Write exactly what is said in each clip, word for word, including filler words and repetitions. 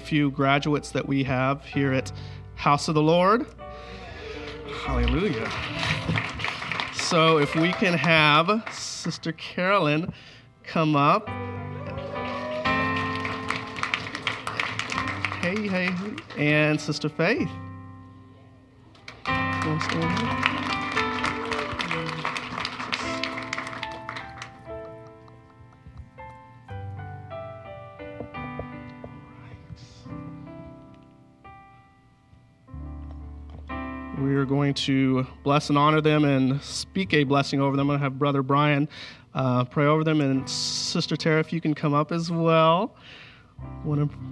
few graduates that we have here at House of the Lord. Hallelujah. So if we can have Sister Carolyn come up. Hey, hey, and Sister Faith. We are going to bless and honor them and speak a blessing over them. I'm going to have Brother Brian uh, pray over them, and Sister Tara, if you can come up as well. One of,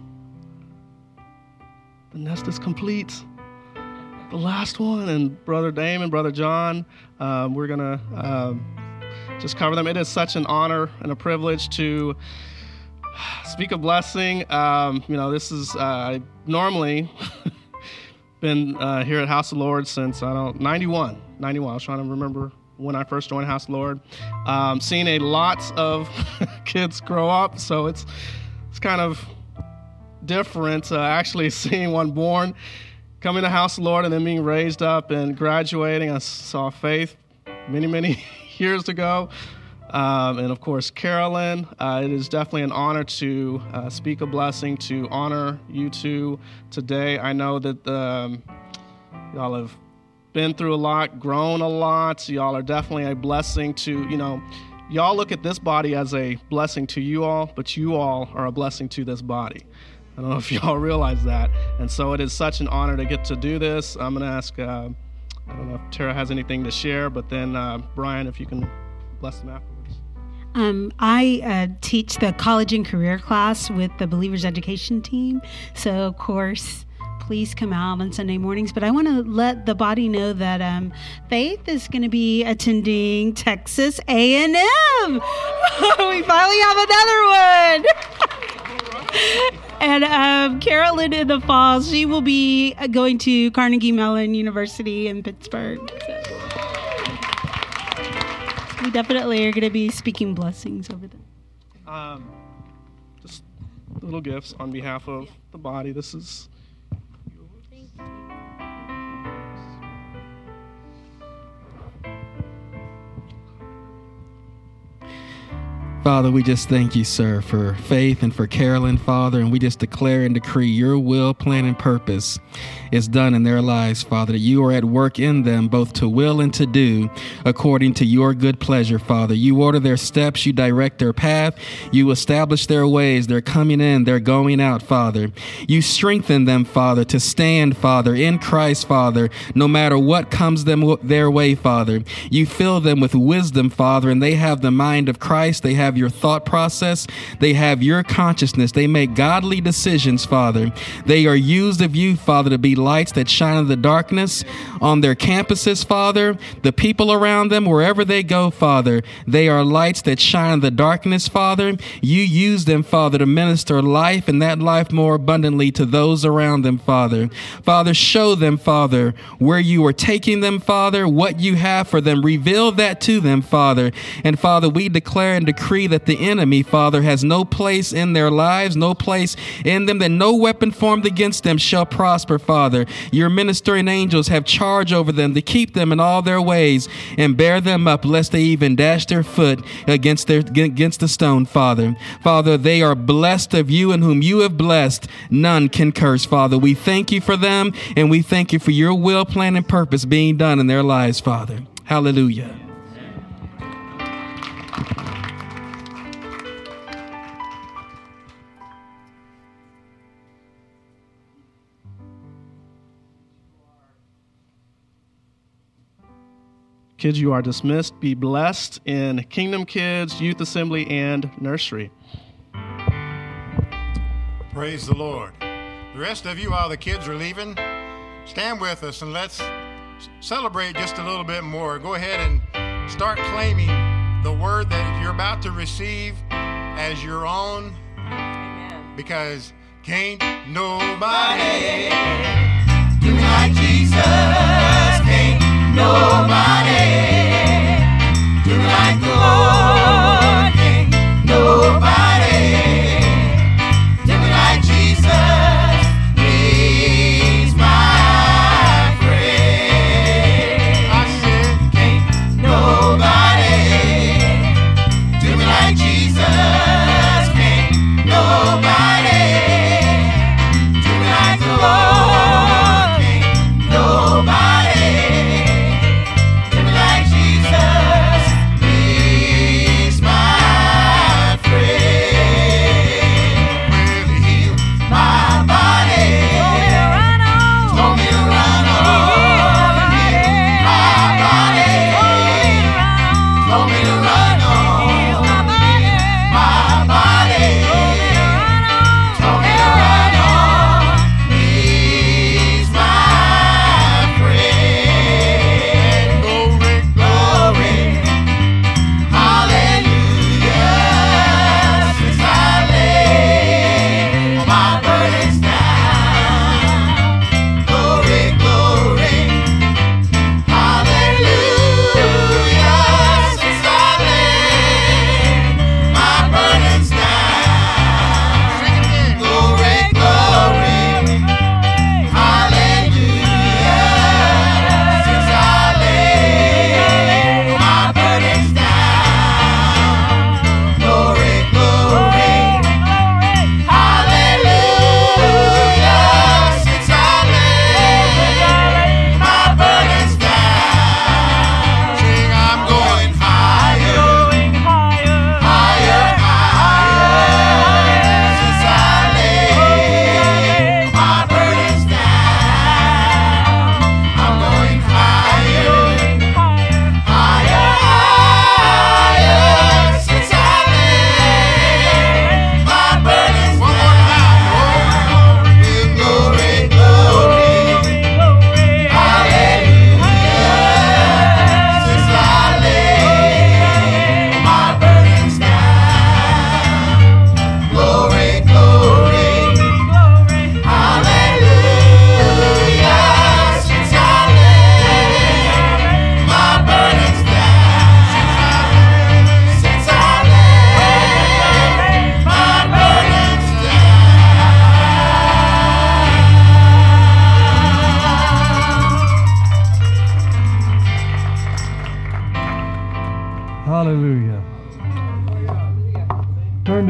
the nest is complete. The last one, and Brother Dame and Brother John, um, we're going to uh, just cover them. It is such an honor and a privilege to speak a blessing. Um, you know, this is uh, normally... Been uh, here at House of the Lord since, I don't, ninety-one. ninety-one. I was trying to remember when I first joined House of the Lord. Um, seen a lot of kids grow up, so it's it's kind of different uh, actually seeing one born, coming to House of the Lord, and then being raised up and graduating. I saw Faith many, many years ago. Um, and, of course, Carolyn. Uh, it is definitely an honor to uh, speak a blessing, to honor you two today. I know that um, y'all have been through a lot, grown a lot. Y'all are definitely a blessing to, you know, y'all look at this body as a blessing to you all, but you all are a blessing to this body. I don't know if y'all realize that. And so it is such an honor to get to do this. I'm going to ask, uh, I don't know if Tara has anything to share, but then, uh, Brian, if you can bless them afterwards. Um, I uh, teach the college and career class with the Believers Education team. So, of course, please come out on Sunday mornings. But I want to let the body know that um, Faith is going to be attending Texas A and M. We finally have another one. And um, Carolyn in the fall, she will be going to Carnegie Mellon University in Pittsburgh. So. We definitely are going to be speaking blessings over them. Um, just little gifts on behalf of the body. This is Father, we just thank you, sir, for Faith and for Carolyn, Father, and we just declare and decree your will, plan, and purpose is done in their lives, Father, that you are at work in them, both to will and to do, according to your good pleasure, Father. You order their steps, you direct their path, you establish their ways, they're coming in, they're going out, Father. You strengthen them, Father, to stand, Father, in Christ, Father, no matter what comes them their way, Father. You fill them with wisdom, Father, and they have the mind of Christ, they have your thought process. They have your consciousness. They make godly decisions, Father. They are used of you, Father, to be lights that shine in the darkness on their campuses, Father. The people around them, wherever they go, Father, they are lights that shine in the darkness, Father. You use them, Father, to minister life and that life more abundantly to those around them, Father. Father, show them, Father, where you are taking them, Father, what you have for them. Reveal that to them, Father. And Father, we declare and decree that the enemy, Father, has no place in their lives, no place in them, that no weapon formed against them shall prosper, Father. Your ministering angels have charge over them to keep them in all their ways and bear them up, lest they even dash their foot against their against the stone, Father. Father, they are blessed of you, and whom you have blessed, none can curse, Father. We thank you for them, and we thank you for your will, plan, and purpose being done in their lives, Father. Hallelujah. Kids, you are dismissed. Be blessed in Kingdom Kids, Youth Assembly, and Nursery. Praise the Lord. The rest of you, while the kids are leaving, stand with us and let's celebrate just a little bit more. Go ahead and start claiming the word that you're about to receive as your own. Amen. Because can't nobody do me like Jesus. Can't nobody do me like the Lord. Can't nobody do me like Jesus.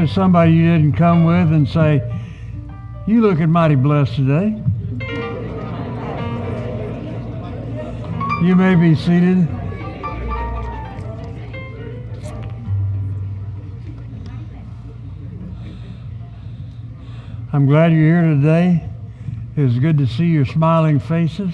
to somebody you didn't come with and say, "You looking mighty blessed today." You may be seated. I'm glad you're here today. It's good to see your smiling faces.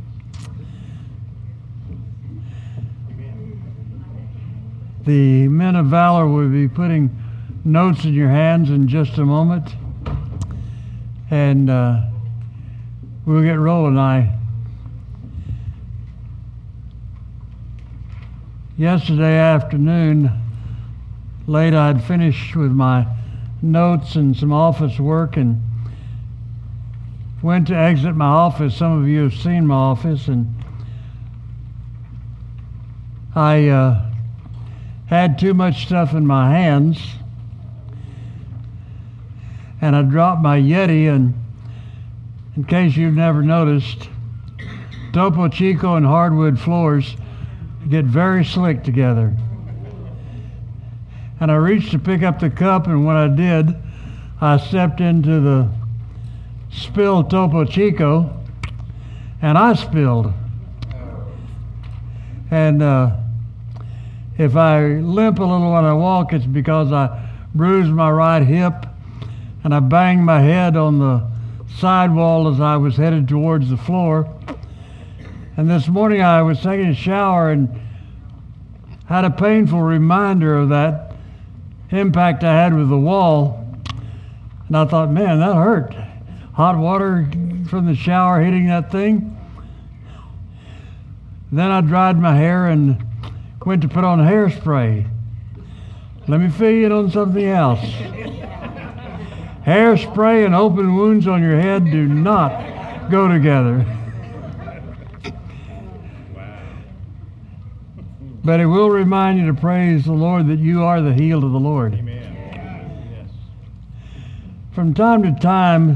The men of valor will be putting notes in your hands in just a moment, and uh, we'll get rolling. I yesterday afternoon, late, I'd finished with my notes and some office work and went to exit my office. Some of you have seen my office, and I uh, had too much stuff in my hands, and I dropped my Yeti. And in case you've never noticed, Topo Chico and hardwood floors get very slick together. And I reached to pick up the cup, and when I did, I stepped into the spilled Topo Chico, and I spilled. And uh, if I limp a little when I walk, it's because I bruised my right hip, and I banged my head on the sidewall as I was headed towards the floor. And this morning I was taking a shower and had a painful reminder of that impact I had with the wall. And I thought, man, that hurt. Hot water from the shower hitting that thing. Then I dried my hair and went to put on hairspray. Let me fill you in on something else. Hairspray and open wounds on your head do not go together. But it will remind you to praise the Lord that you are the healed of the Lord. Amen. Yes. From time to time,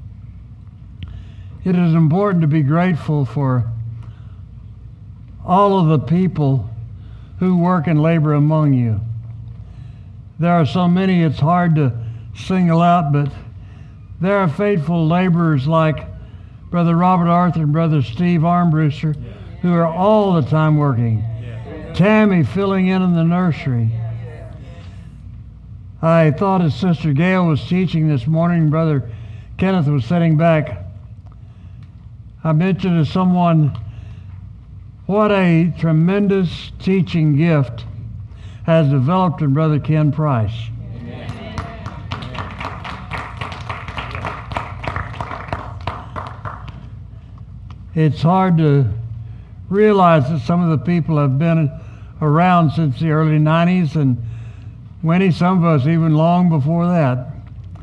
it is important to be grateful for all of the people who work and labor among you. There are so many it's hard to single out, but there are faithful laborers like Brother Robert Arthur and Brother Steve Armbruster who are all the time working. Tammy filling in in the nursery. I thought as Sister Gail was teaching this morning, Brother Kenneth was sitting back, I mentioned to someone what a tremendous teaching gift has developed in Brother Ken Price. It's hard to realize that some of the people have been around since the early nineties, and Winnie, some of us even long before that.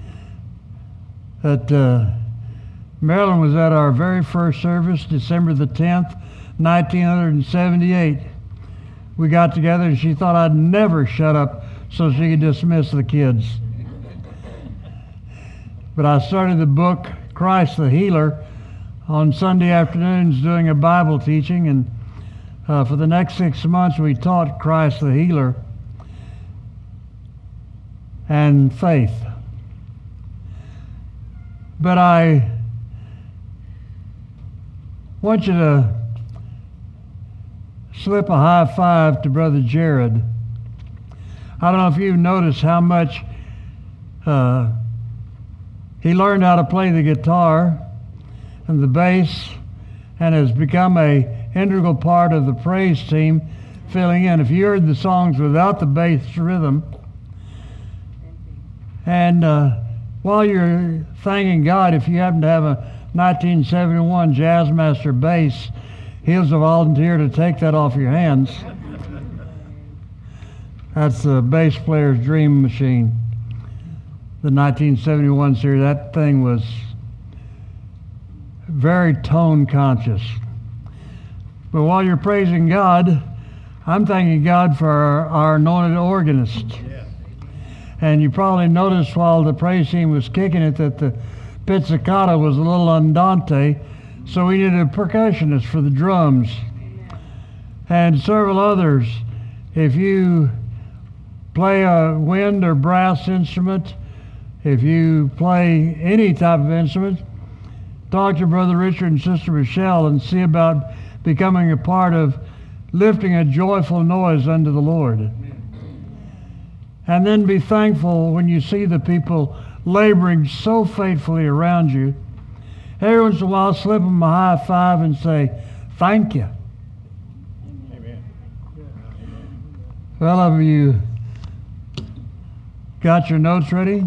That uh, Marilyn was at our very first service, December the tenth, nineteen seventy-eight. We got together and she thought I'd never shut up so she could dismiss the kids. But I started the book, Christ the Healer, on Sunday afternoons doing a Bible teaching, and uh, for the next six months we taught Christ the Healer and faith. But I want you to slip a high five to Brother Jared. I don't know if you've noticed how much uh, he learned how to play the guitar and the bass, and has become a integral part of the praise team, filling in. If you heard the songs without the bass rhythm, and uh, while you're thanking God, if you happen to have a nineteen seventy-one Jazzmaster bass, he'll volunteer to take that off your hands. That's the bass player's dream machine. The nineteen seventy-one series, that thing was very tone conscious. But while you're praising God, I'm thanking God for our, our anointed organist. Yeah. And you probably noticed while the praise team was kicking it that the pizzicato was a little andante, so we needed a percussionist for the drums. And several others. If you play a wind or brass instrument, if you play any type of instrument, talk to Brother Richard and Sister Michelle and see about becoming a part of lifting a joyful noise unto the Lord. And then be thankful when you see the people laboring so faithfully around you. Every once in a while, slip them a high five and say, thank you. Amen. Well, have you got your notes ready?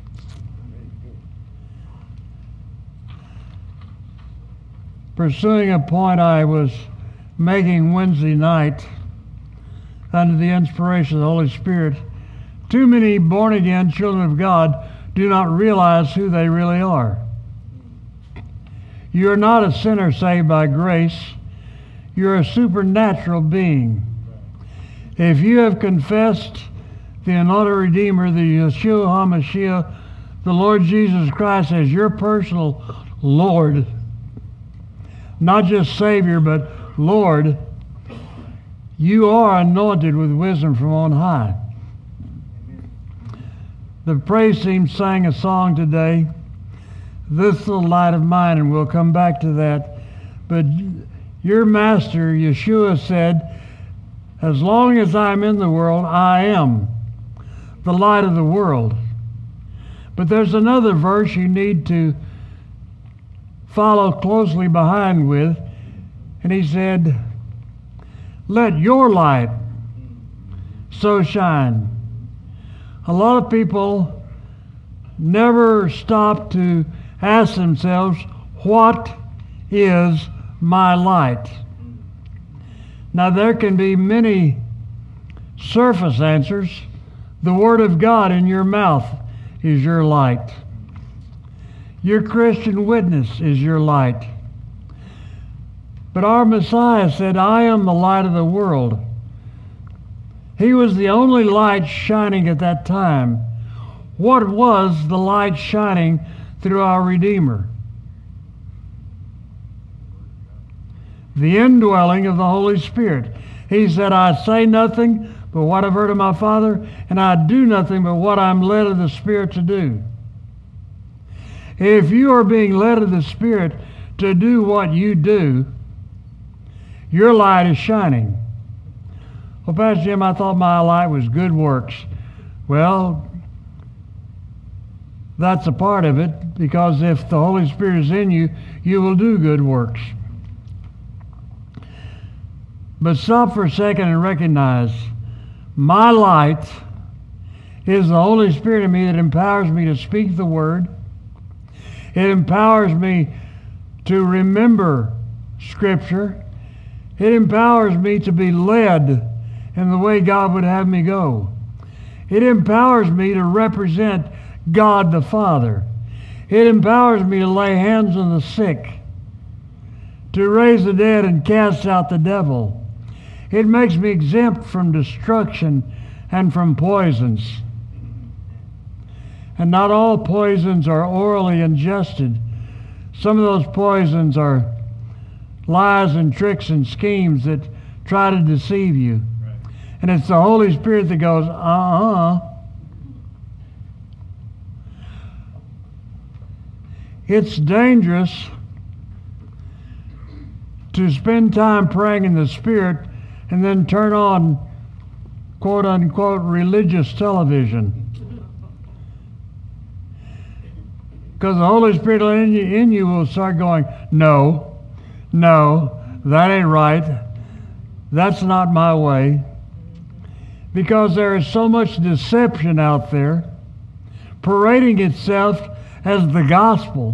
Pursuing a point I was making Wednesday night under the inspiration of the Holy Spirit, too many born-again children of God do not realize who they really are. You're not a sinner saved by grace. You're a supernatural being. If you have confessed the anointed Redeemer, the Yeshua HaMashiach, the Lord Jesus Christ as your personal Lord, not just Savior, but Lord, you are anointed with wisdom from on high. The praise team sang a song today, This Little Light of Mine, and we'll come back to that. But your master, Yeshua, said, as long as I'm in the world, I am the light of the world. But there's another verse you need to follow closely behind with, and he said, let your light so shine. A lot of people never stop to ask themselves, what is my light? Now there can be many surface answers. The Word of God in your mouth is your light. Your Christian witness is your light. But our Messiah said, I am the light of the world. He was the only light shining at that time. What was the light shining through our Redeemer? The indwelling of the Holy Spirit. He said, I say nothing but what I've heard of my Father, and I do nothing but what I'm led of the Spirit to do. If you are being led of the Spirit to do what you do, your light is shining. Well, Pastor Jim, I thought my light was good works. Well, that's a part of it, because if the Holy Spirit is in you, you will do good works. But stop for a second and recognize my light is the Holy Spirit in me that empowers me to speak the Word. It empowers me to remember Scripture. It empowers me to be led in the way God would have me go. It empowers me to represent God the Father. It empowers me to lay hands on the sick, to raise the dead and cast out the devil. It makes me exempt from destruction and from poisons. And not all poisons are orally ingested. Some of those poisons are lies and tricks and schemes that try to deceive you. Right. And it's the Holy Spirit that goes, uh-uh. It's dangerous to spend time praying in the Spirit and then turn on quote-unquote religious television. Because the Holy Spirit in you, in you will start going, no, no, that ain't right. That's not my way. Because there is so much deception out there parading itself as the gospel.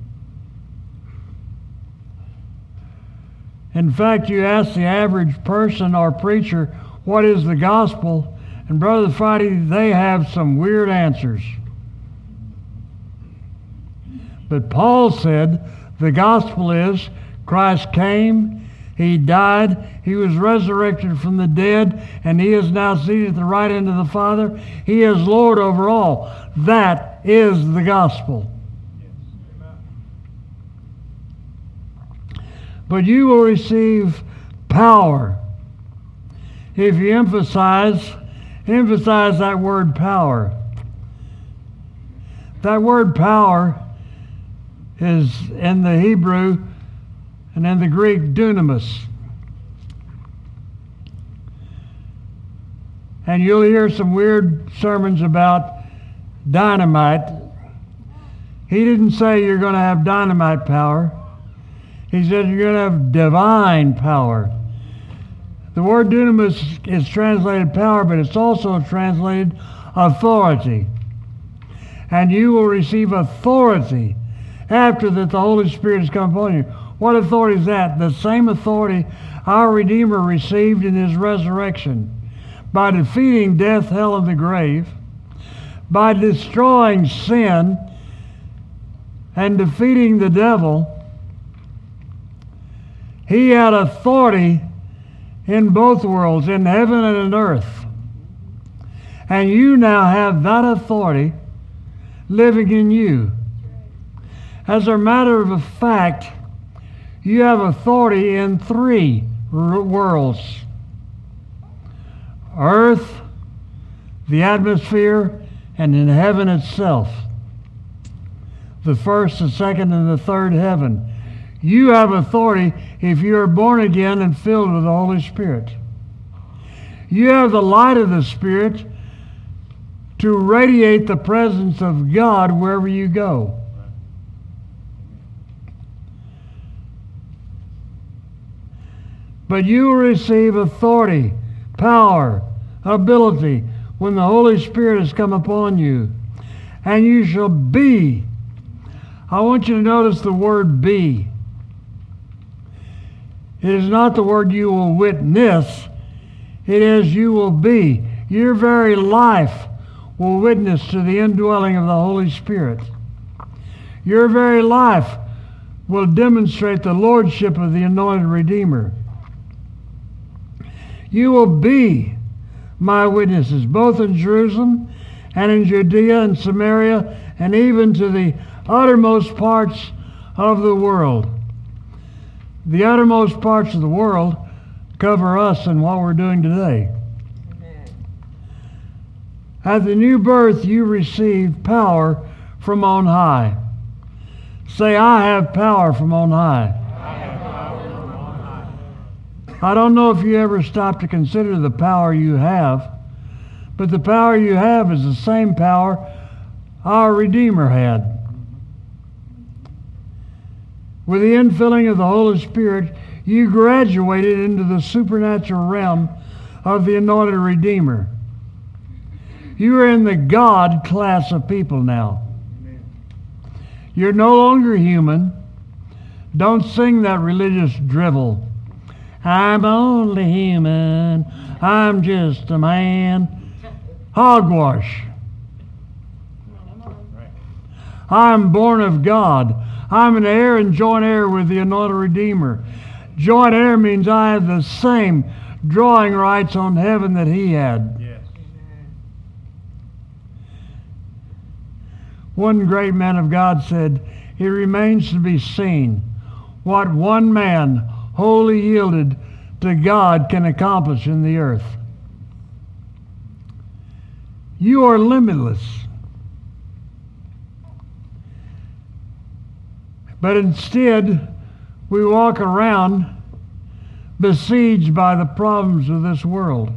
In fact, you ask the average person or preacher, what is the gospel? And Brother Friday, they have some weird answers. But Paul said the gospel is Christ came, He died, He was resurrected from the dead, and He is now seated at the right hand of the Father. He is Lord over all. That is the gospel. But you will receive power if you emphasize emphasize that word power. That word power is in the Hebrew and in the Greek dunamis. And you'll hear some weird sermons about dynamite. He didn't say you're going to have dynamite power. He said you're going to have divine power. The word dunamis is translated power, but it's also translated authority. And you will receive authority after that the Holy Spirit has come upon you. What authority is that? The same authority our Redeemer received in his resurrection by defeating death, hell, and the grave, by destroying sin and defeating the devil. He had authority in both worlds, in heaven and in earth. And you now have that authority living in you. As a matter of fact, you have authority in three worlds: earth, the atmosphere, and in heaven itself. The first, the second, and the third heaven. You have authority if you are born again and filled with the Holy Spirit. You have the light of the Spirit to radiate the presence of God wherever you go. But you will receive authority, power, ability when the Holy Spirit has come upon you. And you shall be. I want you to notice the word be. It is not the word you will witness. It is you will be. Your very life will witness to the indwelling of the Holy Spirit. Your very life will demonstrate the lordship of the anointed Redeemer. You will be my witnesses, both in Jerusalem and in Judea and Samaria, and even to the uttermost parts of the world. The uttermost parts of the world cover us and what we're doing today. Amen. At the new birth, you receive power from on high. Say, I have power from on high. I have power from on high. I don't know if you ever stop to consider the power you have, but the power you have is the same power our Redeemer had. With the infilling of the Holy Spirit, you graduated into the supernatural realm of the anointed Redeemer. You are in the God class of people now. You're no longer human. Don't sing that religious drivel. I'm only human. I'm just a man. Hogwash. I'm born of God. I'm an heir and joint heir with the anointed Redeemer. Joint heir means I have the same drawing rights on heaven that he had. Yes. One great man of God said, it remains to be seen what one man wholly yielded to God can accomplish in the earth. You are limitless. But instead, we walk around besieged by the problems of this world.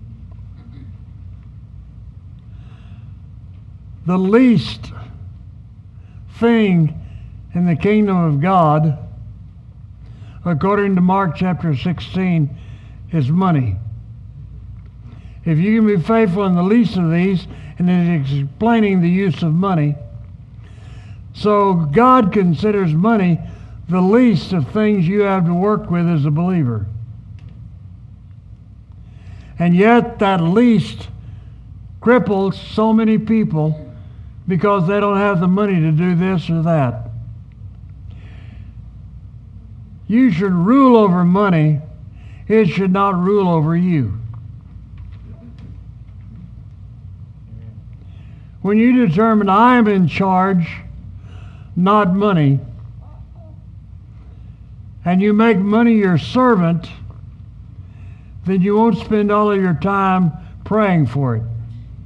The least thing in the kingdom of God, according to Mark chapter sixteen, is money. If you can be faithful in the least of these, and it is explaining the use of money, so God considers money the least of things you have to work with as a believer. And yet that least cripples so many people because they don't have the money to do this or that. You should rule over money. It should not rule over you. When you determine I am in charge, not money, and you make money your servant, then you won't spend all of your time praying for it.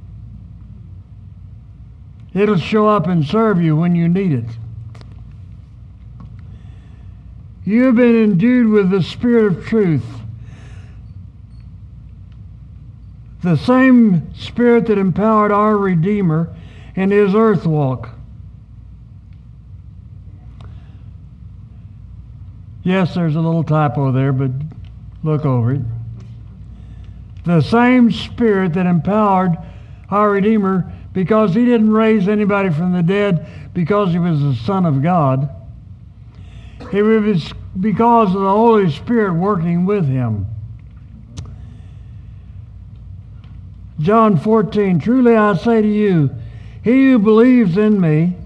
It'll show up and serve you when you need it. You have been endued with the Spirit of truth. The same Spirit that empowered our Redeemer in his earth walk. Yes, there's a little typo there, but look over it. The same Spirit that empowered our Redeemer, because he didn't raise anybody from the dead because he was the Son of God. It was because of the Holy Spirit working with him. John fourteen, truly I say to you, he who believes in me,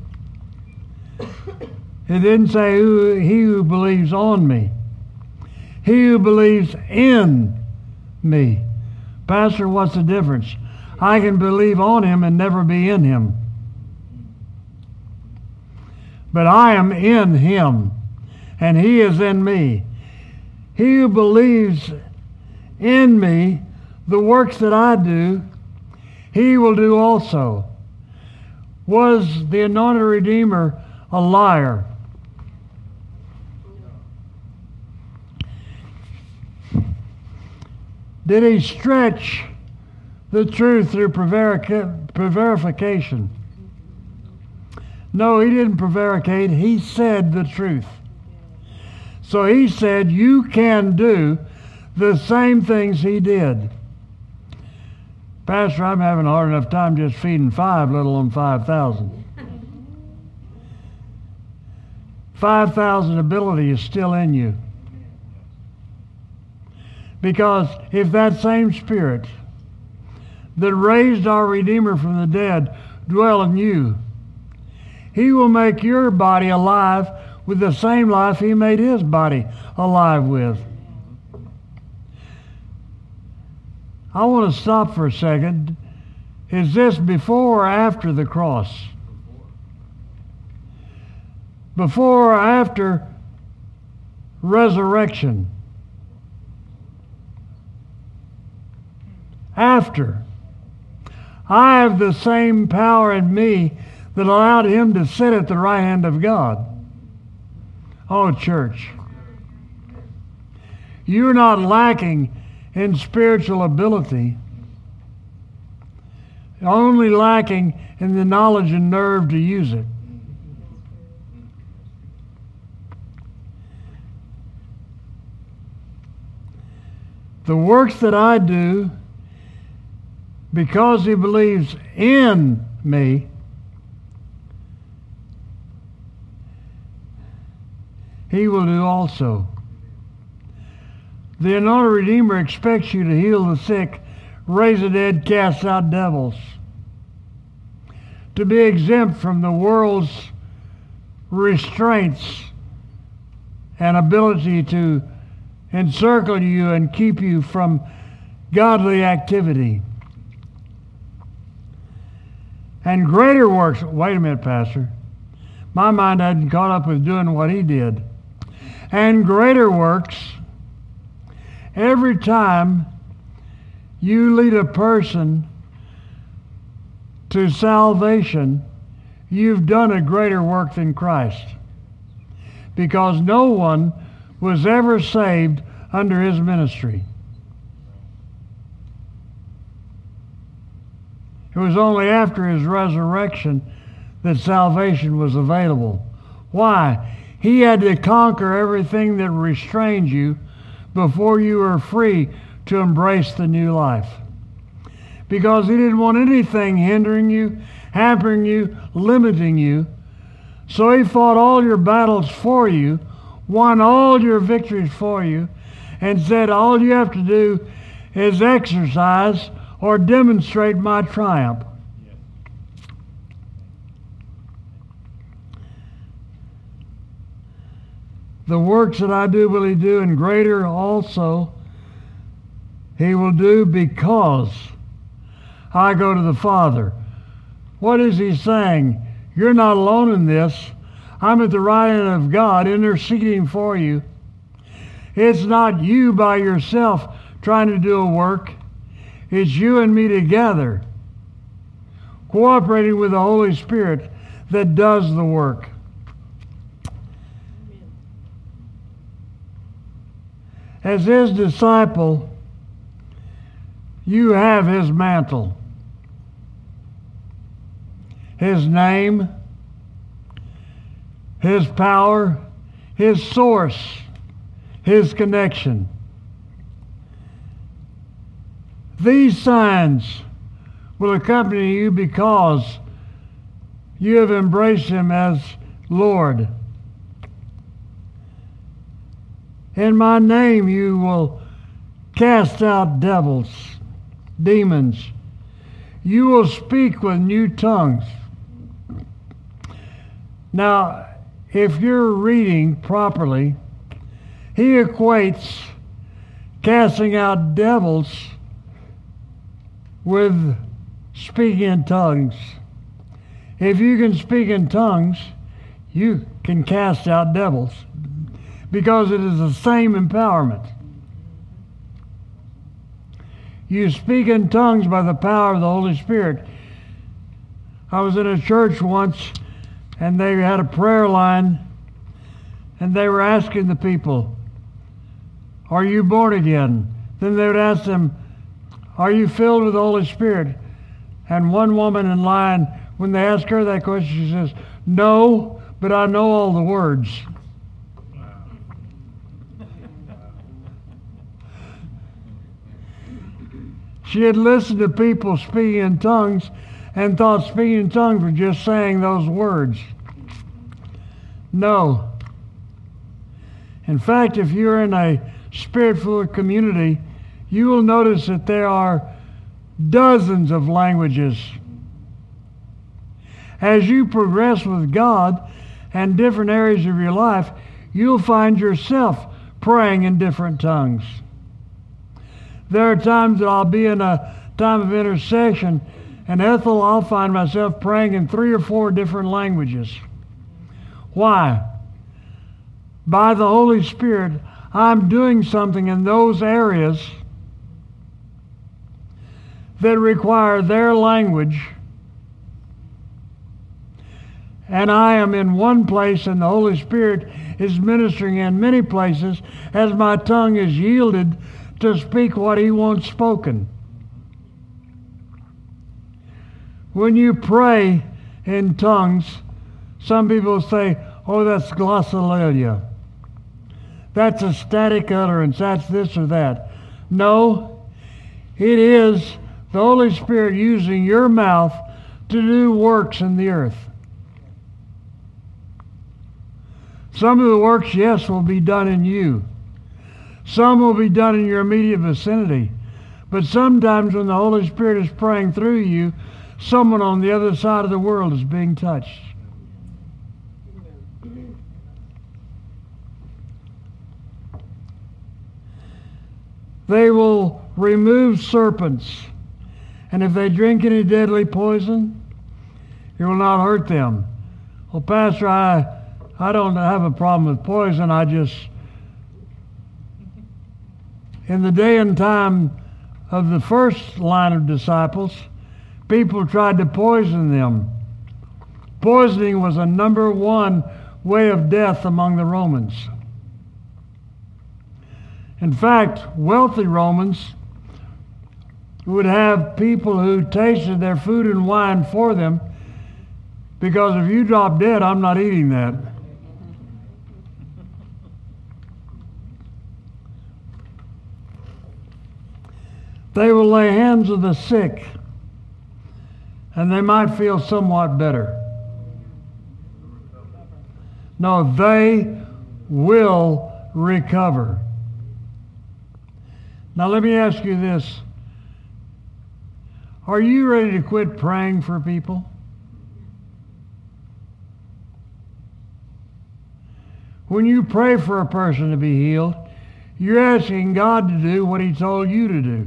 it didn't say who, he who believes on me. He who believes in me. Pastor, what's the difference? I can believe on him and never be in him. But I am in him, and he is in me. He who believes in me, the works that I do, he will do also. Was the anointed Redeemer a liar? Did he stretch the truth through prevarication? No, he didn't prevaricate. He said the truth. So he said, you can do the same things he did. Pastor, I'm having a hard enough time just feeding five, let alone five thousand. five thousand ability is still in you. Because if that same Spirit that raised our Redeemer from the dead dwell in you, he will make your body alive with the same life he made his body alive with. I want to stop for a second. Is this before or after the cross? Before or after resurrection? After. I have the same power in me that allowed him to sit at the right hand of God. Oh, church, you're not lacking in spiritual ability, only lacking in the knowledge and nerve to use it. The works that I do, because he believes in me, he will do also. The anointed Redeemer expects you to heal the sick, raise the dead, cast out devils, to be exempt from the world's restraints and ability to encircle you and keep you from godly activity. And greater works, wait a minute, Pastor. My mind hadn't caught up with doing what he did. And greater works, every time you lead a person to salvation, you've done a greater work than Christ. Because no one was ever saved under his ministry. It was only after his resurrection that salvation was available. Why? He had to conquer everything that restrained you before you were free to embrace the new life. Because he didn't want anything hindering you, hampering you, limiting you. So he fought all your battles for you, won all your victories for you, and said all you have to do is exercise or demonstrate my triumph. The works that I do will he do, and greater also he will do, because I go to the Father. What is he saying? You're not alone in this. I'm at the right hand of God interceding for you. It's not you by yourself trying to do a work. It's you and me together, cooperating with the Holy Spirit, that does the work. As His disciple, you have His mantle, His name, His power, His source, His connection. These signs will accompany you because you have embraced Him as Lord. In my name you will cast out devils, demons. You will speak with new tongues. Now, if you're reading properly, he equates casting out devils with speaking in tongues. If you can speak in tongues, you can cast out devils, because it is the same empowerment. You speak in tongues by the power of the Holy Spirit. I was in a church once, and they had a prayer line, and they were asking the people, are you born again? Then they would ask them, are you filled with the Holy Spirit? And one woman in line, when they asked her that question, she says, no, but I know all the words. She had listened to people speaking in tongues and thought speaking in tongues was just saying those words. No. In fact, if you're in a spirit-filled community, you will notice that there are dozens of languages. As you progress with God and different areas of your life, you'll find yourself praying in different tongues. There are times that I'll be in a time of intercession, and Ethel, I'll find myself praying in three or four different languages. Why? By the Holy Spirit, I'm doing something in those areas that require their language, and I am in one place and the Holy Spirit is ministering in many places as my tongue is yielded to speak what He wants spoken. When you pray in tongues, some people say, oh, that's glossolalia. That's a static utterance. That's this or that. No, it is the Holy Spirit using your mouth to do works in the earth. Some of the works, yes, will be done in you. Some will be done in your immediate vicinity. But sometimes when the Holy Spirit is praying through you, someone on the other side of the world is being touched. They will remove serpents, and if they drink any deadly poison, it will not hurt them. Well, Pastor, I, I don't have a problem with poison. I just, in the day and time of the first line of disciples, people tried to poison them. Poisoning was a number one way of death among the Romans. In fact, wealthy Romans would have people who tasted their food and wine for them, because if you drop dead, I'm not eating that. They will lay hands on the sick, and they might feel somewhat better. No, they will recover. Now let me ask you this. Are you ready to quit praying for people? When you pray for a person to be healed, you're asking God to do what He told you to do.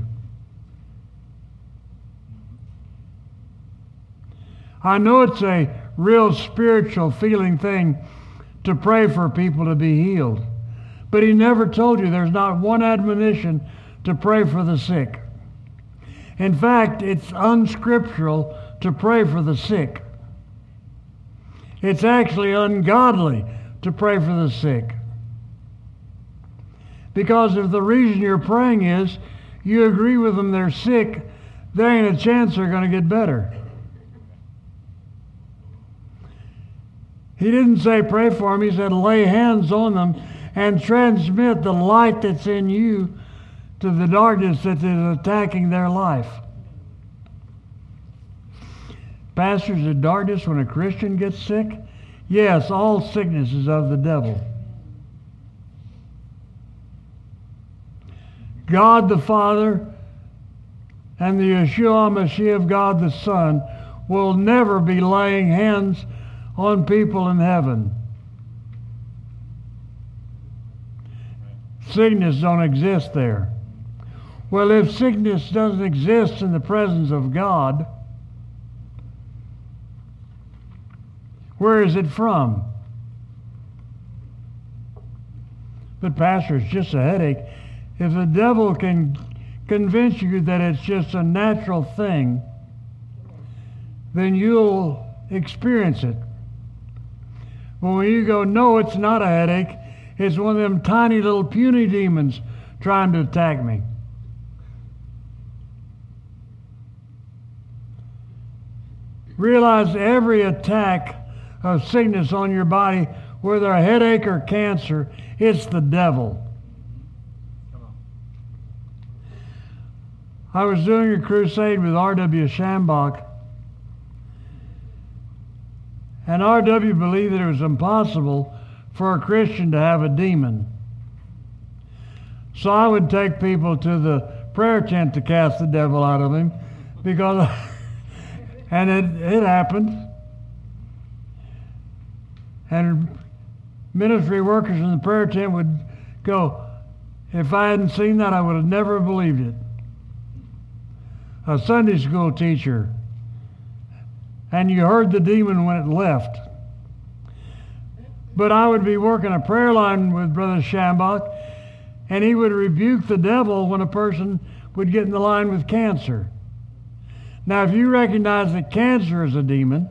I know it's a real spiritual feeling thing to pray for people to be healed, but He never told you, there's not one admonition to pray for the sick. In fact, it's unscriptural to pray for the sick. It's actually ungodly to pray for the sick. Because if the reason you're praying is you agree with them they're sick, there ain't a chance they're going to get better. He didn't say pray for them. He said lay hands on them and transmit the light that's in you to the darkness that is attacking their life. Pastors, the darkness when a Christian gets sick? Yes, all sickness is of the devil. God the Father and the Yeshua Mashiach, God the Son, will never be laying hands on people in heaven. Sickness don't exist there. Well, if sickness doesn't exist in the presence of God, where is it from? But Pastor, it's just a headache. If the devil can convince you that it's just a natural thing, then you'll experience it. But when you go, no, it's not a headache, it's one of them tiny little puny demons trying to attack me. Realize every attack of sickness on your body, whether a headache or cancer, it's the devil. I was doing a crusade with R W Shambach, and R W believed that it was impossible for a Christian to have a demon. So I would take people to the prayer tent to cast the devil out of him, because, and it, it happened. And ministry workers in the prayer tent would go, if I hadn't seen that, I would have never believed it. A Sunday school teacher, and you heard the demon when it left. But I would be working a prayer line with Brother Shambach, and he would rebuke the devil when a person would get in the line with cancer. Now, if you recognize that cancer is a demon,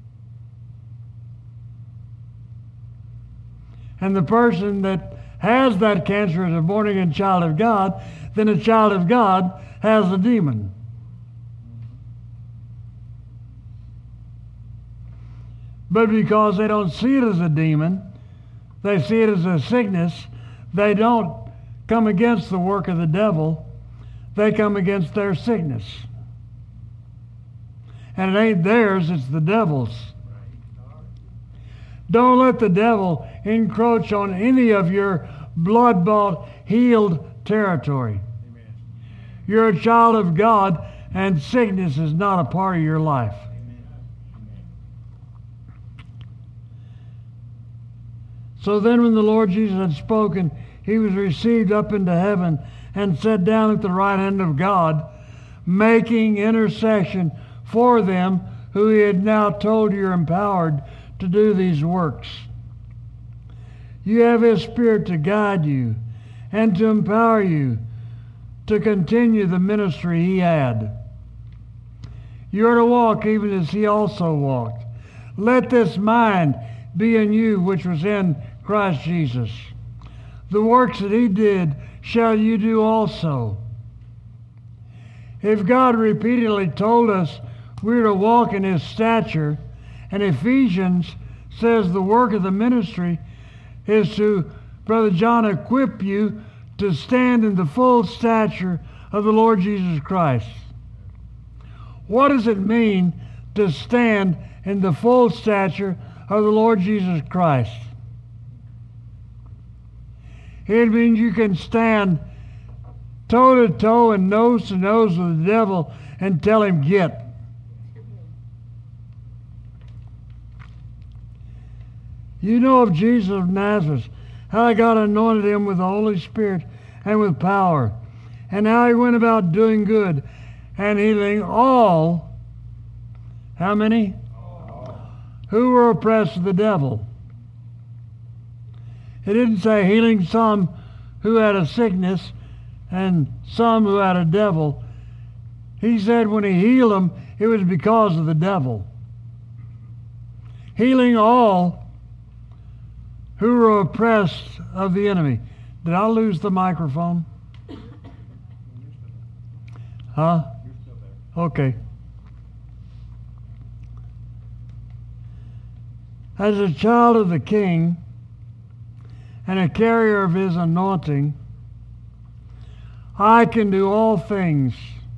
and the person that has that cancer is a born-again child of God, then a child of God has a demon. But because they don't see it as a demon, they see it as a sickness, they don't come against the work of the devil, they come against their sickness. And it ain't theirs, it's the devil's. Don't let the devil encroach on any of your blood-bought, healed territory. Amen. You're a child of God, and sickness is not a part of your life. So then when the Lord Jesus had spoken, he was received up into heaven and sat down at the right hand of God, making intercession for them who he had now told you are empowered to do these works. You have his Spirit to guide you and to empower you to continue the ministry he had. You are to walk even as he also walked. Let this mind be in you which was in Christ Jesus. The works that he did shall you do also. If God repeatedly told us we're to walk in his stature, and Ephesians says the work of the ministry is to, Brother John, equip you to stand in the full stature of the Lord Jesus Christ. What does it mean to stand in the full stature of the Lord Jesus Christ? It means you can stand toe to toe and nose to nose with the devil and tell him, get. You know of Jesus of Nazareth, how God anointed him with the Holy Spirit and with power, and how he went about doing good and healing all, how many? All. Who were oppressed of the devil. It didn't say healing some who had a sickness and some who had a devil. He said when he healed them, it was because of the devil. Healing all who were oppressed of the enemy. Did I lose the microphone? Huh? Okay. As a child of the King and a carrier of his anointing, I can do all things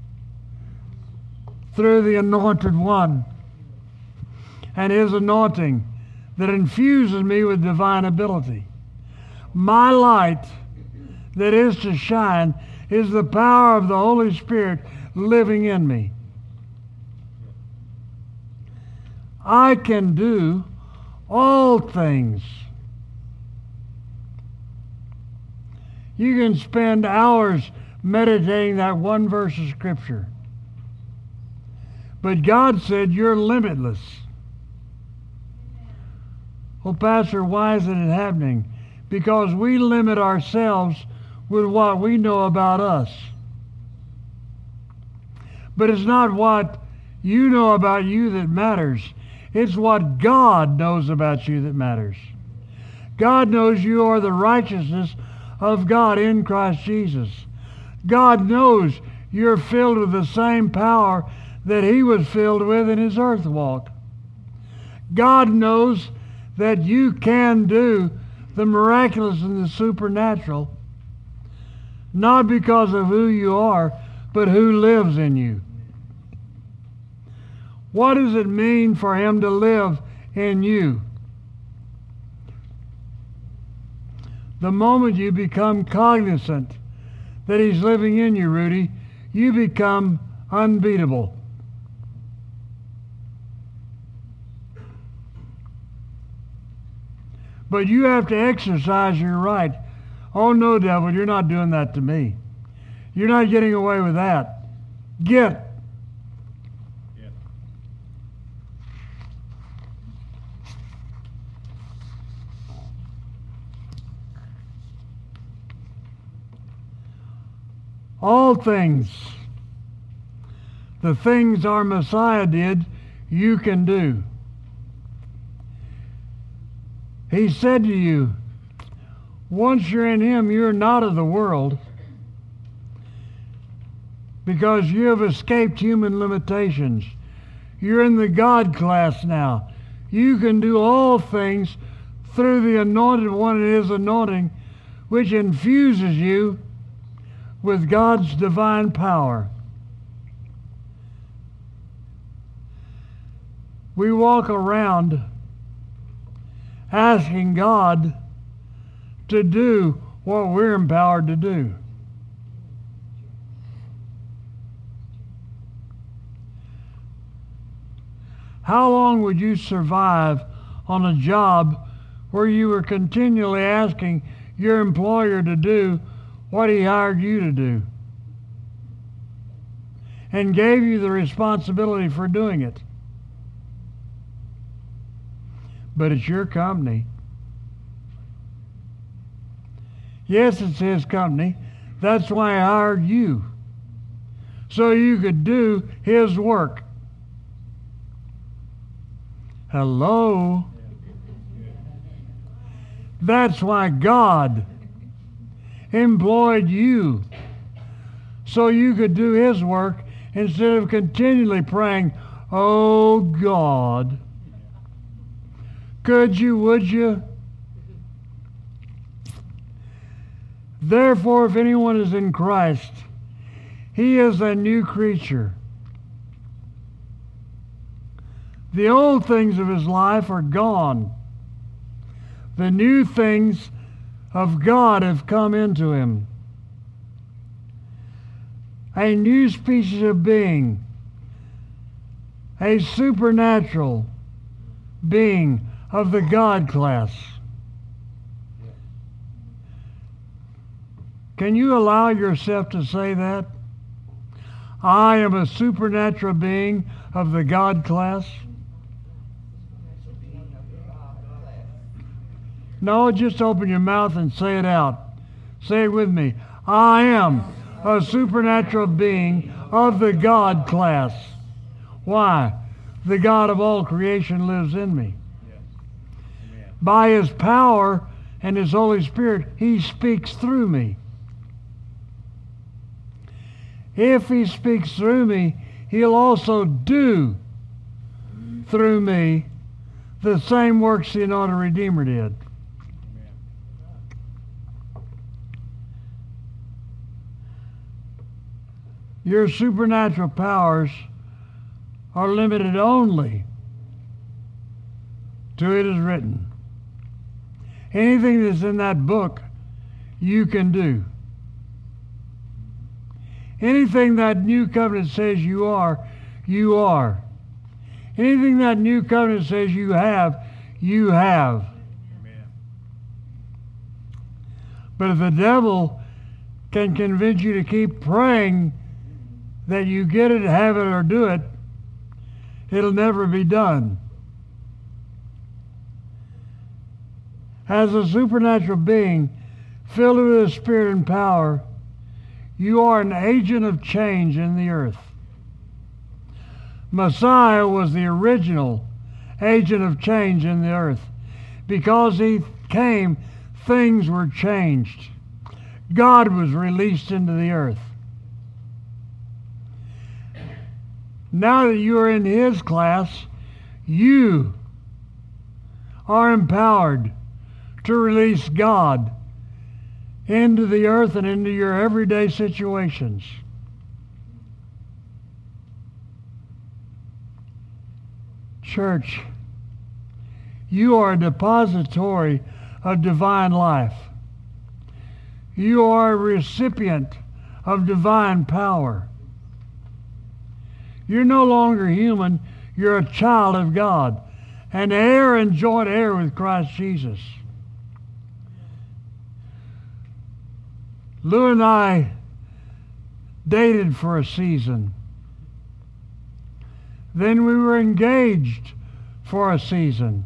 through the Anointed One and his anointing that infuses me with divine ability. My light that is to shine is the power of the Holy Spirit living in me. I can do all things. You can spend hours meditating that one verse of Scripture. But God said you're limitless. Well, Pastor, why is it happening? Because we limit ourselves with what we know about us. But it's not what you know about you that matters. It's what God knows about you that matters. God knows you are the righteousness of God in Christ Jesus. God knows you're filled with the same power that he was filled with in his earth walk. God knows that you can do the miraculous and the supernatural, not because of who you are, but who lives in you. What does it mean for him to live in you? The moment you become cognizant that he's living in you, Rudy, you become unbeatable. But you have to exercise your right. Oh no, devil, you're not doing that to me. You're not getting away with that. Get. Yeah. All things, the things our Messiah did, you can do. He said to you, once you're in him, you're not of the world, because you have escaped human limitations. You're in the God class now. You can do all things through the Anointed One and his anointing, which infuses you with God's divine power. We walk around asking God to do what we're empowered to do. How long would you survive on a job where you were continually asking your employer to do what he hired you to do and gave you the responsibility for doing it? But it's your company. Yes, it's his company. That's why I hired you, so you could do his work. Hello? That's why God employed you, so you could do his work instead of continually praying, oh God, could you, would you? Therefore, if anyone is in Christ, he is a new creature. The old things of his life are gone. The new things of God have come into him. A new species of being, a supernatural being of the God class. Can you allow yourself to say that? I am a supernatural being of the God class? No, just open your mouth and say it out. Say it with me. I am a supernatural being of the God class. Why? The God of all creation lives in me. By His power and His Holy Spirit, He speaks through me. If He speaks through me, He'll also do through me the same works the anointed Redeemer did. Your supernatural powers are limited only to it is written. Anything that's in that book, you can do. Anything that new covenant says you are, you are. Anything that new covenant says you have, you have. Amen. But if the devil can convince you to keep praying that you get it, have it, or do it, it'll never be done. As a supernatural being filled with the Spirit and power, you are an agent of change in the earth. Messiah was the original agent of change in the earth. Because He came, things were changed. God was released into the earth. Now that you are in His class, you are empowered to release God into the earth and into your everyday situations. Church, you are a depository of divine life. You are a recipient of divine power. You're no longer human. You're a child of God, an heir and joint heir with Christ Jesus. Lou and I dated for a season. Then we were engaged for a season.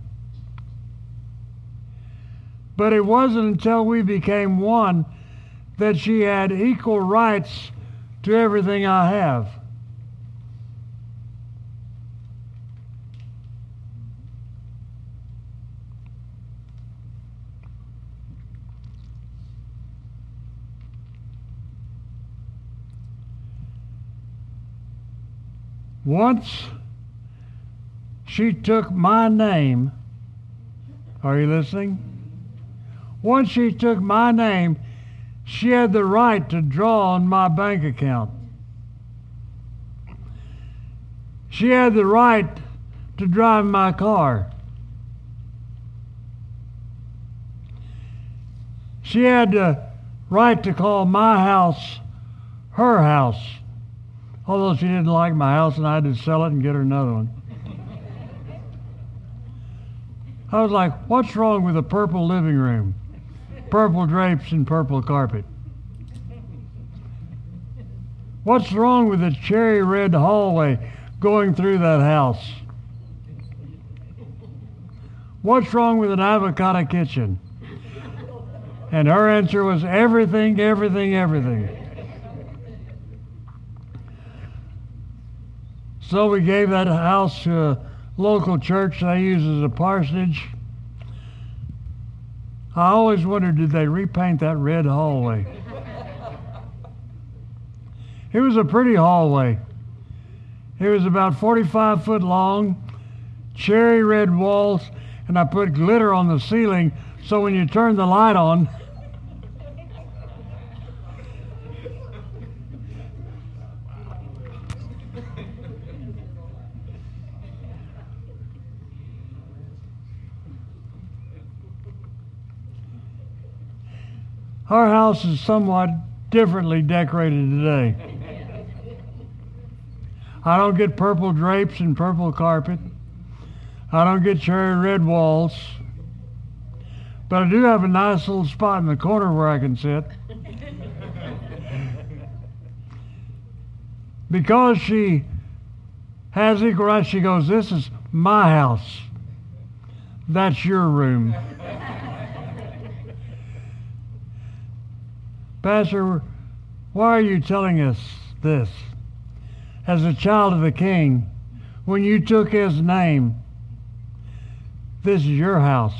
But it wasn't until we became one that she had equal rights to everything I have. Once she took my name, are you listening? Once she took my name, she had the right to draw on my bank account. She had the right to drive my car. She had the right to call my house her house. Although she didn't like my house and I had to sell it and get her another one. I was like, what's wrong with a purple living room? Purple drapes and purple carpet. What's wrong with the cherry red hallway going through that house? What's wrong with an avocado kitchen? And her answer was everything, everything, everything. So we gave that house to a local church that I use as a parsonage. I always wondered, did they repaint that red hallway? It was a pretty hallway. It was about forty-five foot long, cherry red walls, and I put glitter on the ceiling so when you turn the light on, our house is somewhat differently decorated today. I don't get purple drapes and purple carpet. I don't get cherry red walls. But I do have a nice little spot in the corner where I can sit. Because she has equal rights, she goes, this is my house. That's your room. Pastor, Why are you telling us this? As a child of the King, when you took his name, this is your house.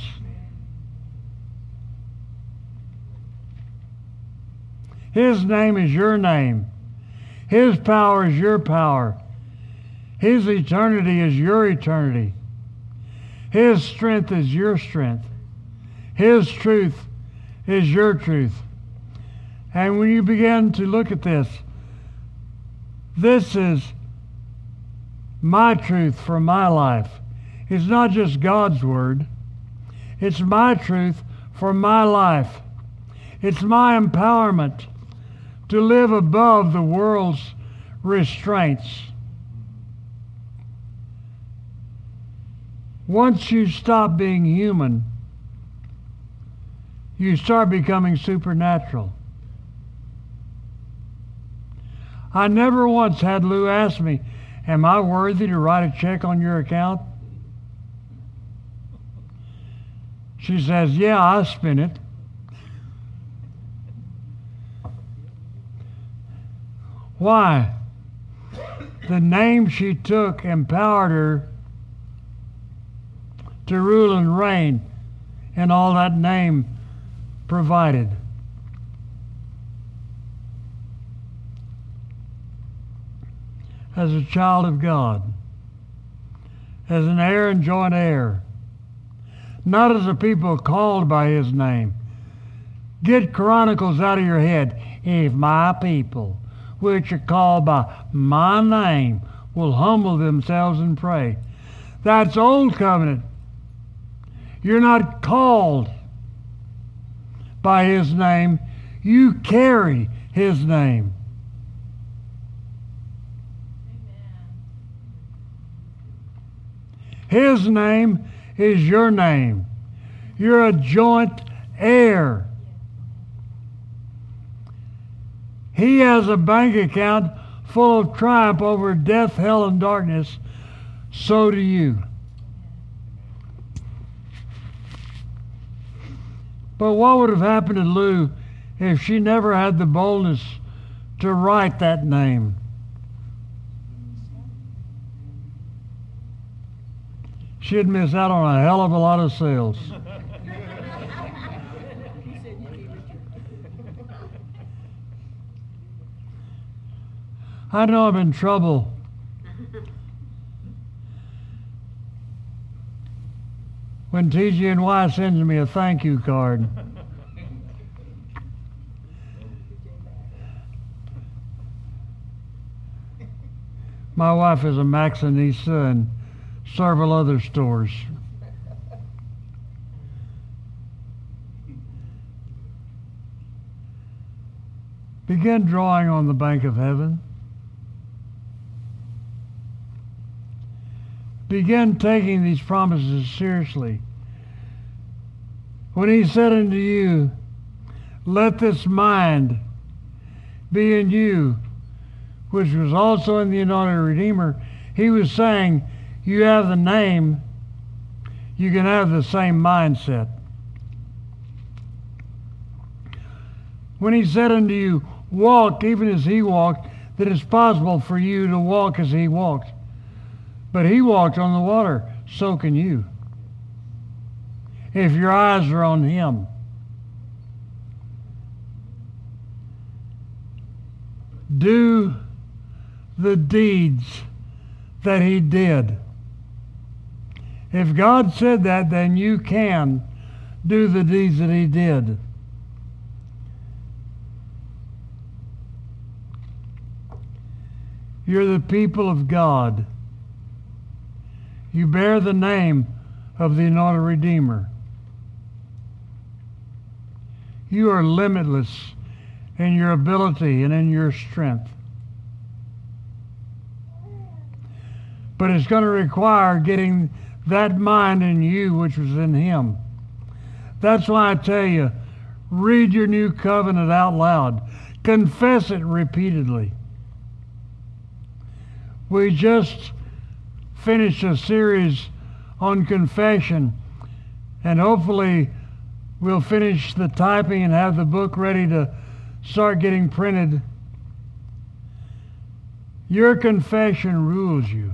His name is your name. His power is your power. His eternity is your eternity. His strength is your strength. His truth is your truth. And when you begin to look at this, this is my truth for my life. It's not just God's word. It's my truth for my life. It's my empowerment to live above the world's restraints. Once you stop being human, you start becoming supernatural. I never once had Lou ask me, am I worthy to write a check on your account? She says, yeah, I spent it. Why? The name she took empowered her to rule and reign, and all that name provided. As a child of God, as an heir and joint heir, not as a people called by his name. Get Chronicles out of your head. If my people, which are called by my name, will humble themselves and pray. That's old covenant. You're not called by his name. You carry his name. His name is your name. You're a joint heir. He has a bank account full of triumph over death, hell, and darkness. So do you. But what would have happened to Lou if she never had the boldness to write that name? She'd miss out on a hell of a lot of sales. I know I'm in trouble. When T G N Y sends me a thank you card. My wife is a Maxinisa and several other stores. Begin drawing on the bank of heaven. Begin taking these promises seriously. When he said unto you, let this mind be in you, which was also in the anointed Redeemer, he was saying, you have the name, you can have the same mindset. When he said unto you, walk even as he walked, that it's possible for you to walk as he walked. But he walked on the water, so can you. If your eyes are on him. Do the deeds that he did. If God said that, then you can do the deeds that he did. You're the people of God. You bear the name of the anointed Redeemer. You are limitless in your ability and in your strength. But it's going to require getting that mind in you which was in him. That's why I tell you, read your new covenant out loud. Confess it repeatedly. We just finished a series on confession, and hopefully we'll finish the typing and have the book ready to start getting printed Your confession rules you.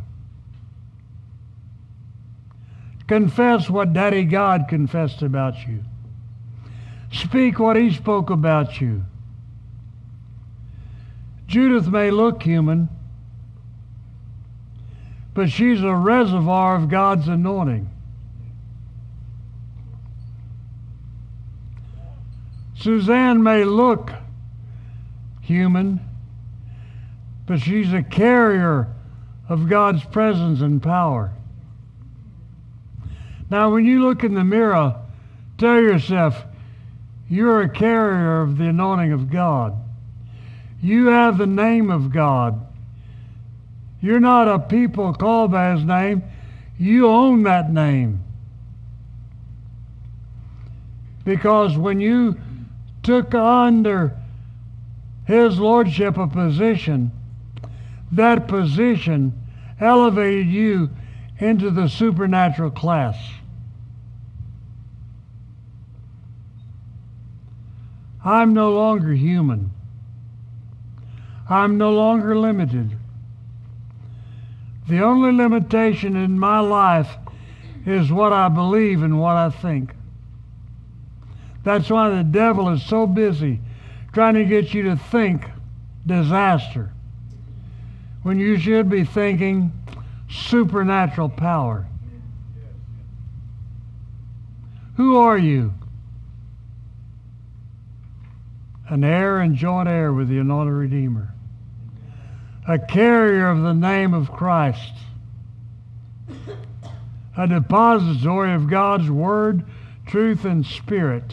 Confess what Daddy God confessed about you. Speak what he spoke about you. Judith may look human, but she's a reservoir of God's anointing. Suzanne may look human, but she's a carrier of God's presence and power. Now, when you look in the mirror, tell yourself, you're a carrier of the anointing of God. You have the name of God. You're not a people called by his name. You own that name. Because when you took under his lordship a position, that position elevated you into the supernatural class. I'm no longer human. I'm no longer limited. The only limitation in my life is what I believe and what I think. That's why the devil is so busy trying to get you to think disaster when you should be thinking supernatural power. Who are you? An heir and joint heir with the anointed Redeemer. A carrier of the name of Christ. A depository of God's Word, truth, and Spirit.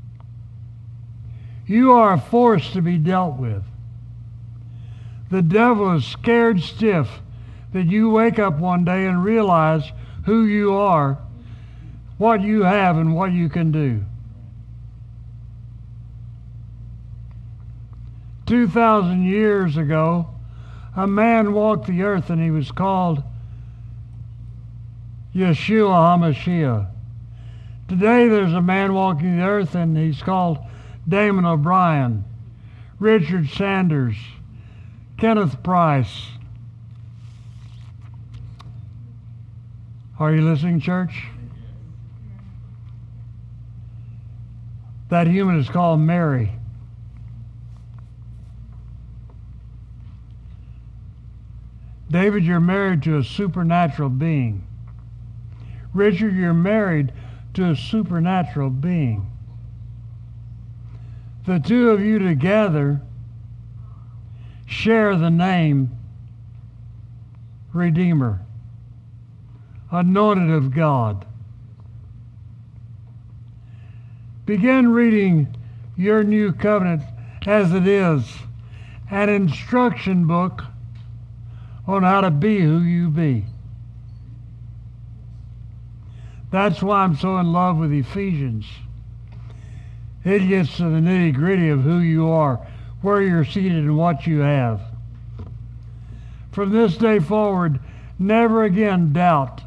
You are a force to be dealt with. The devil is scared stiff that you wake up one day and realize who you are, what you have, and what you can do. Two thousand years ago, a man walked the earth and he was called Yeshua HaMashiach. Today there's a man walking the earth and he's called Damon O'Brien, Richard Sanders, Kenneth Price. Are you listening, church? That human is called Mary. David, you're married to a supernatural being. Richard, you're married to a supernatural being. The two of you together share the name Redeemer, anointed of God. Begin reading your new covenant as it is, an instruction book on how to be who you be. That's why I'm so in love with Ephesians. It gets to the nitty-gritty of who you are, where you're seated, and what you have. From this day forward, never again doubt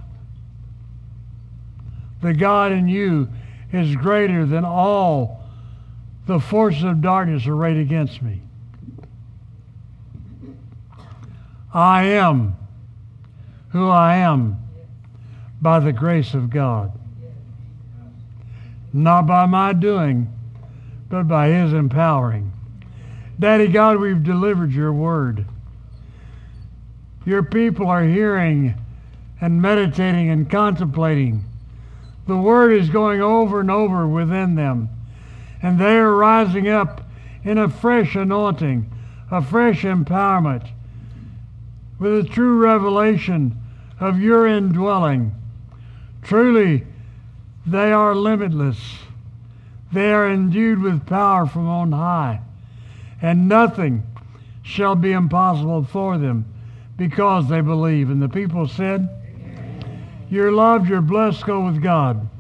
the God in you is greater than all the forces of darkness arrayed against me. I am who I am by the grace of God. Not by my doing, but by his empowering. Daddy God, we've delivered your word. Your people are hearing and meditating and contemplating. The word is going over and over within them. And they are rising up in a fresh anointing, a fresh empowerment, with a true revelation of your indwelling. Truly, they are limitless. They are endued with power from on high, and nothing shall be impossible for them because they believe. And the people said, amen. You're loved, you're blessed, go with God.